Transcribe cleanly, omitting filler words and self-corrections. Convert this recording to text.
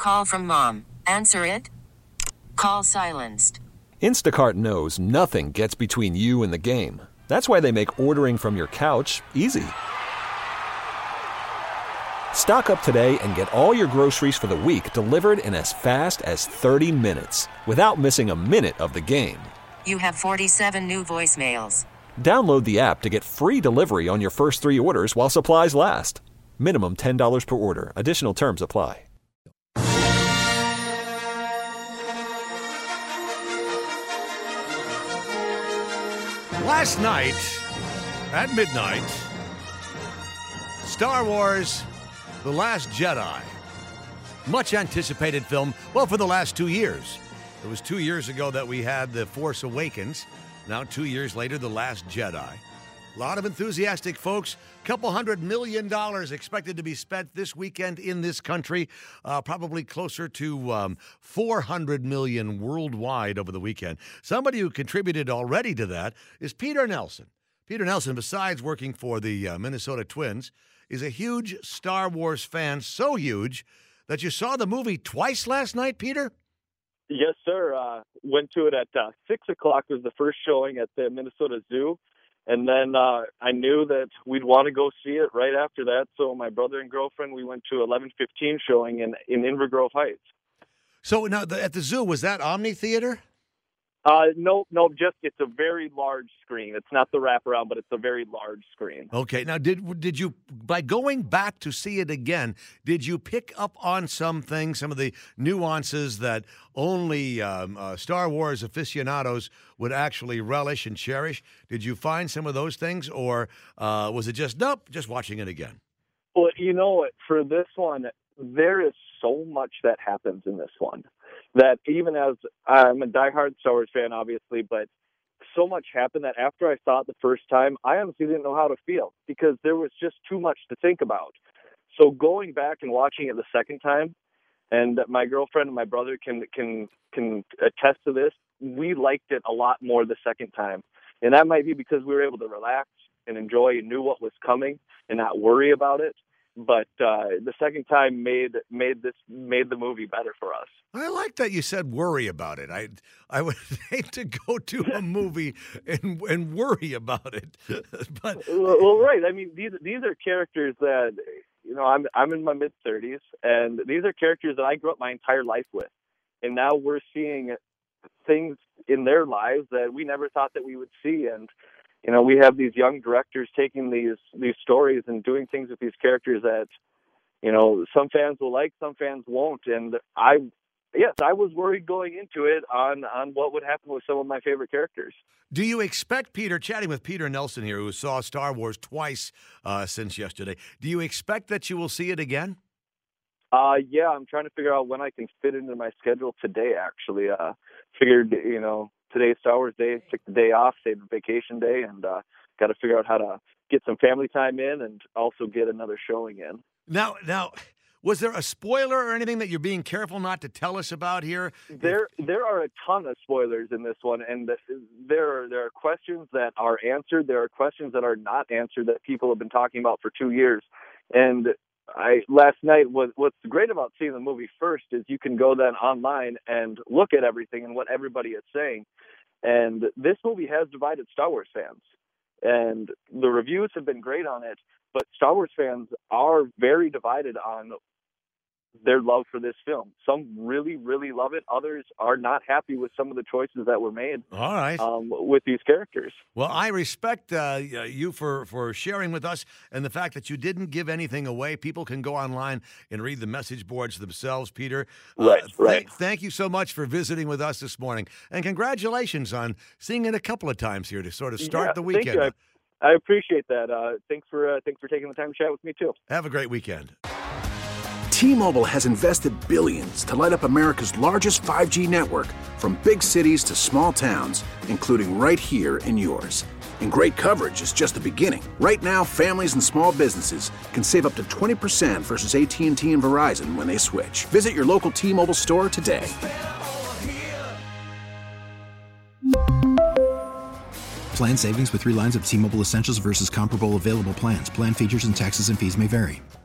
Call from mom. Answer it. Call silenced. Instacart knows nothing gets between you and the game. That's why they make ordering from your couch easy. Stock up today and get all your groceries for the week delivered in as fast as 30 minutes without missing a minute of the game. You have 47 new voicemails. Download the app to get free delivery on your first 3 orders while supplies last. Minimum $10 per order. Additional terms apply. Last night, at midnight, Star Wars The Last Jedi. Much anticipated film, well, for the last 2 years. It was 2 years ago that we had The Force Awakens. Now, 2 years later, The Last Jedi. A lot of enthusiastic folks. Couple $100 million expected to be spent this weekend in this country. Probably closer to $400 million worldwide over the weekend. Somebody who contributed already to that is Peter Nelson. Peter Nelson, besides working for the Minnesota Twins, is a huge Star Wars fan. So huge that you saw the movie twice last night, Peter? Yes, sir. Went to it at 6 o'clock was the first showing at the Minnesota Zoo. And then I knew that we'd want to go see it right after that. So my brother and girlfriend, we went to 11:15 showing in Inver Grove Heights. So now at the zoo, was that Omni Theater? No, just it's a very large screen. It's not the wraparound, but it's a very large screen. Okay. Now, did you, by going back to see it again, did you pick up on some things, some of the nuances that only Star Wars aficionados would actually relish and cherish? Did you find some of those things, or was it just, nope, just watching it again? Well, you know, for this one, there is so much that happens in this one that even as I'm a diehard Star Wars fan, obviously, but so much happened that after I saw it the first time, I honestly didn't know how to feel because there was just too much to think about. So going back and watching it the second time, and my girlfriend and my brother can attest to this, we liked it a lot more the second time. And that might be because we were able to relax and enjoy and knew what was coming and not worry about it. But the second time made the movie better for us. I like that you said worry about it. I would hate to go to a movie and worry about it. But well, right. I mean, these are characters that, you know, I'm in my mid-30s, and these are characters that I grew up my entire life with, and now we're seeing things in their lives that we never thought that we would see. And you know, we have these young directors taking these stories and doing things with these characters that, you know, some fans will like, some fans won't. And I was worried going into it on what would happen with some of my favorite characters. Do you expect, Peter, chatting with Peter Nelson here, who saw Star Wars twice since yesterday, do you expect that you will see it again? Yeah, I'm trying to figure out when I can fit into my schedule today, actually. Figured, you know, today's Star Wars Day, took the day off, saved a vacation day, and got to figure out how to get some family time in and also get another showing in. Now, was there a spoiler or anything that you're being careful not to tell us about here? There are a ton of spoilers in this one, and there are questions that are answered. There are questions that are not answered that people have been talking about for 2 years. And last night, what's great about seeing the movie first is you can go then online and look at everything and what everybody is saying. And this movie has divided Star Wars fans. And the reviews have been great on it, but Star Wars fans are very divided on their love for this film. Some really, really love it. Others are not happy with some of the choices that were made. All right. With these characters. Well, I respect you for sharing with us and the fact that you didn't give anything away. People can go online and read the message boards themselves, Peter. Right. Thank you so much for visiting with us this morning. And congratulations on seeing it a couple of times here to sort of start the weekend. Thank you. I appreciate that. Thanks for taking the time to chat with me, too. Have a great weekend. T-Mobile has invested billions to light up America's largest 5G network, from big cities to small towns, including right here in yours. And great coverage is just the beginning. Right now, families and small businesses can save up to 20% versus AT&T and Verizon when they switch. Visit your local T-Mobile store today. Plan savings with 3 lines of T-Mobile Essentials versus comparable available plans. Plan features and taxes and fees may vary.